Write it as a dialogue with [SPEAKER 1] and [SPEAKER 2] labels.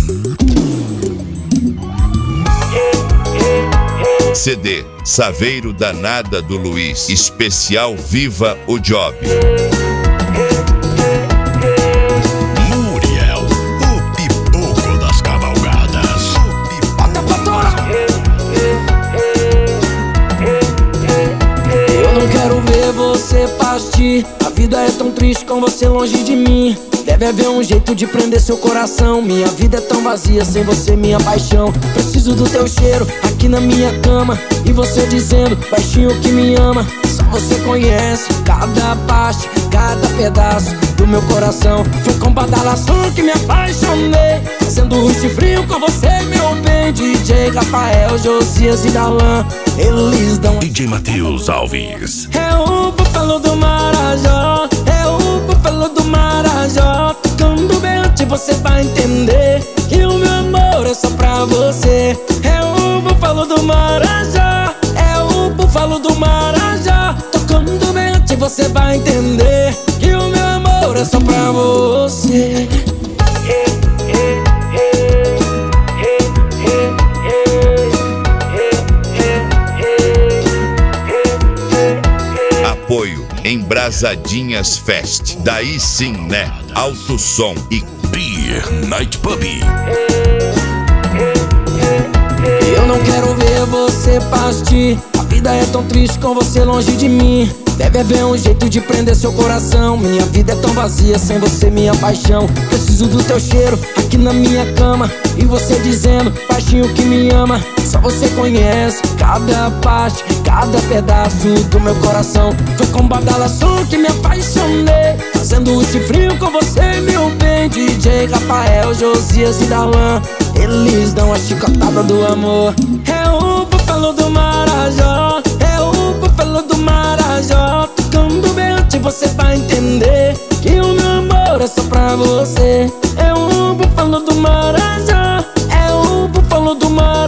[SPEAKER 1] CD Saveiro Danada do Luiz, especial Viva o Job.
[SPEAKER 2] Muriel, o pipoco das cavalgadas.
[SPEAKER 3] Eu não quero ver você partir. A vida é tão triste com você longe de mim. Deve haver um jeito de prender seu coração. Minha vida é tão vazia sem você, minha paixão. Preciso do teu cheiro aqui na minha cama. E você dizendo baixinho que me ama. Só você conhece cada parte, cada pedaço do meu coração. Foi com badalação que me apaixonei, fazendo rush frio com você, meu bem. DJ Rafael, Josias e Darlan, eles dão.
[SPEAKER 2] DJ Matheus Alves.
[SPEAKER 3] É o búfalo do Marajó, é o búfalo do Marajó. Tocando bem antes você vai entender que o meu amor é só pra você. É o búfalo do Marajó, é o búfalo do Marajó. Tocando bem antes você vai entender que o meu amor é só pra você.
[SPEAKER 1] Apoio Embrasadinhas Fest. Daí sim, né? Alto Som e
[SPEAKER 2] Beer Night Pub.
[SPEAKER 3] Eu não quero ver você partir. A vida é tão triste com você longe de mim. Deve haver um jeito de prender seu coração. Minha vida é tão vazia sem você, minha paixão. Preciso do teu cheiro aqui na minha cama. E você dizendo baixinho que me ama. Só você conhece cada parte, cada pedaço do meu coração. Foi com badalação que me apaixonei, fazendo esse frio com você, meu bem. DJ Rafael, Josias e Darlan, eles dão a chicotada do amor. É o búfalo do Marajó, é o búfalo do Marajó. Tocando bem antes você vai entender que o meu amor é só pra você. É o búfalo do Marajó, é o búfalo do Marajó.